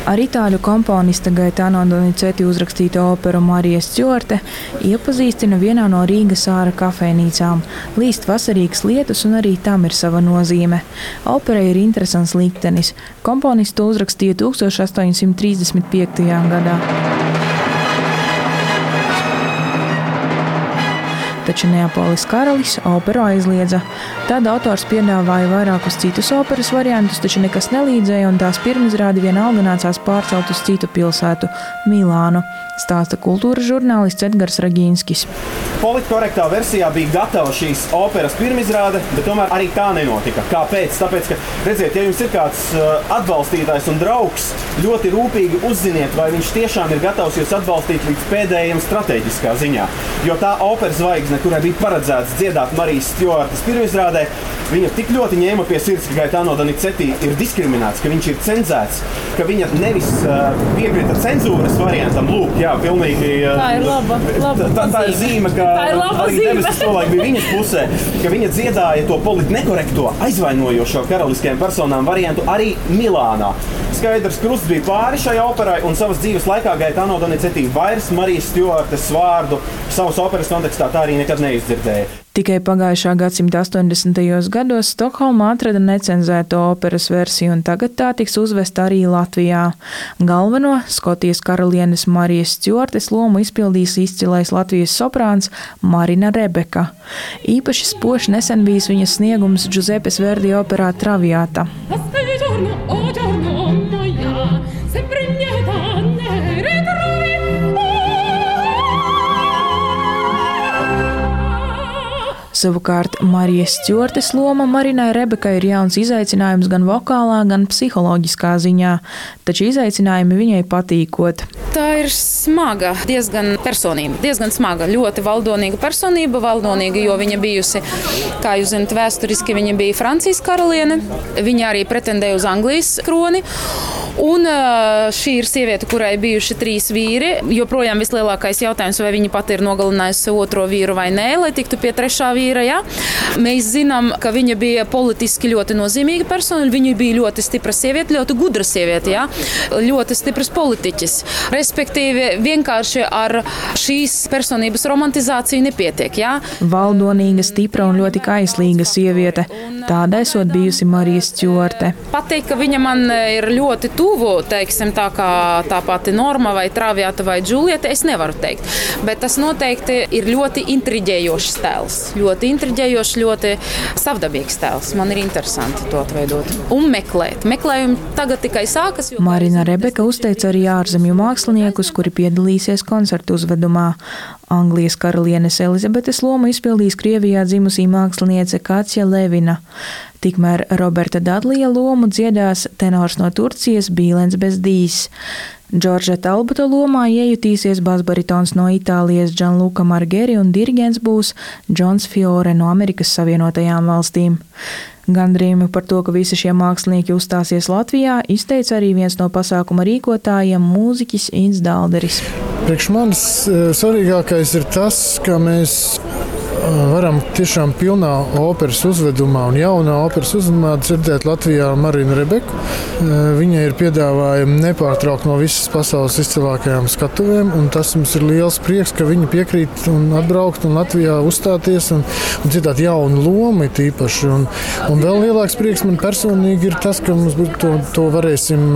Ar itāļu komponista Gaetano Donizetti uzrakstīto operu Marija Stjuarte iepazīstina vienā no Rīgas āra kafejnīcām. Līst vasarīgas lietus un arī tam ir sava nozīme. Operai ir interesants liktenis. Komponists to uzrakstīja 1835. gadā. Taču Neapolis karalis operu aizliedza. Tad autors piedāvāja vairākus citus operas variantus, taču nekas nelīdzēja, un tās pirmizrādi vienalga nācās pārcelt uz citu pilsētu – Milānu, stāsta kultūras žurnālists Edgars Ragīnskis. Politkorektā versijā bija gatava šīs operas pirmizrāde, bet tomēr arī tā nenotika. Kāpēc? Tāpēc, ka, redziet, ja jums ir kāds atbalstītājs un draugs, ļoti rūpīgi uzziniet, vai viņš tiešām ir gatavs jūs atbalstīt līdz pēdējiem strateģiskā ziņā. Jo tā operas zvaigzne, kurai bija paredzēts dziedāt Marijas Stjuartes pirmizrādē, viņa tik ļoti ņēma pie sirds, ka Gaetano Donizetti ir diskriminēts, ka viņš ir cenzēts, ka viņa nevis piekrita cenzūras variantam. Lūk, jā, pilnīgi. Tā ir laba tā ir zīme, ka arī debesis tolaik bija viņas pusē, ka viņa dziedāja to politnekorekto, aizvainojošo karaliskajām personām variantu arī Milānā. Skaidrs krusts bija pāri šai operai, un savas dzīves laikā Gaetano Donizetti vairs Marijas Stjuartes vārdu savas operas kontekstā tā arī nekad neizdzirdēja. Tikai pagājušā gadsimta 80. gados Stokholmā atrada necenzēto operas versiju, un tagad tā tiks uzvesta arī Latvijā. Galveno Skotijas karalienes Marijas Stjuartes lomu izpildīs izcilais Latvijas soprāns Marina Rebeka. Īpaši spožs nesen bijis viņas sniegums Giuseppes Verdi operā Traviata. Savukārt Marijas Stjuartes loma Marinai Rebekai ir jauns izaicinājums gan vokālā, gan psiholoģiskā ziņā, taču izaicinājumi viņai patīkot. Tā ir smaga, diezgan personība, diezgan smaga, ļoti valdonīga personība, valdonīga, jo viņa bijusi, kā jūs zināt, vēsturiski viņa bija Francijas karaliene, viņa arī pretendēja uz Anglijas kroni. Un šī ir sieviete, kurai bijuši 3 vīri. Joprojām vislielākais jautājums, vai viņa pati ir nogalinājusi otro vīru vai nē, lai tiktu pie 3. vīra. Ja? Mēs zinām, ka viņa bija politiski ļoti nozīmīga persona. Viņa bija ļoti stipra sieviete, ļoti gudra sieviete, ja? Ļoti stipras politiķis. Respektīvi, vienkārši ar šīs personības romantizāciju nepietiek. Ja? Valdonīga, stipra un ļoti kaislīga sieviete. Tāda esot bijusi Marija Stjuarte. Pateikt, ka viņa man ir ļoti tuvu, teiksim, tā kā tā pati Norma vai Traviata vai Džulieta, es nevaru teikt. Bet tas noteikti ir ļoti intriģējošs tēls. Ļoti intriģējošs, ļoti savdabīgs tēls. Man ir interesanti to atveidot un meklēt. Meklējumi tagad tikai sākas. Marina Rebeka uzteica arī ārzemju māksliniekus, kuri piedalīsies koncertu uzvedumā. Anglijas karalienes Elizabetes lomu izpildīs Krievijā dzimusī māksliniece Katja Levina. Tikmēr Roberta Dadlija lomu dziedās tenors no Turcijas Bīlens Bezdīs. Džordža Talbota lomā iejutīsies basbaritons no Itālijas Gianluca Margheri un diriģents būs Džons Fiore no Amerikas Savienotajām valstīm. Gandrījumu par to, ka visi šie mākslinieki uzstāsies Latvijā, izteica arī viens no pasākuma rīkotājiem mūziķis Inns Dalderis. Priekš manis svarīgākais ir tas, ka mēs varam tiešām pilnā operas uzvedumā un jaunā operas uzvedumā dzirdēt Latvijā Marinu Rebeku. Viņa ir piedāvājumi nepārtraukt no visas pasaules izcilākajām skatuvēm, un tas mums ir liels prieks, ka viņa piekrīt un atbraukt un Latvijā uzstāties un dzirdēt jaunu lomu tīpaši. Un vēl lielāks prieks man personīgi ir tas, ka mums to varēsim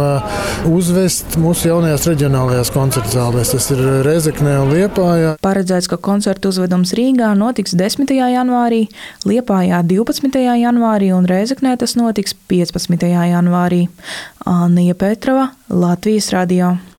uzvest mūsu jaunajās reģionālajās koncertu zālēs. Tas ir Rēzeknē un Liepājā. Paredzēts, ka koncertu uzvedums Rīgā notiks 10. janvārī, Liepājā 12. janvārī un Rēzeknē tas notiks 15. janvārī. Anija Petrova, Latvijas radio.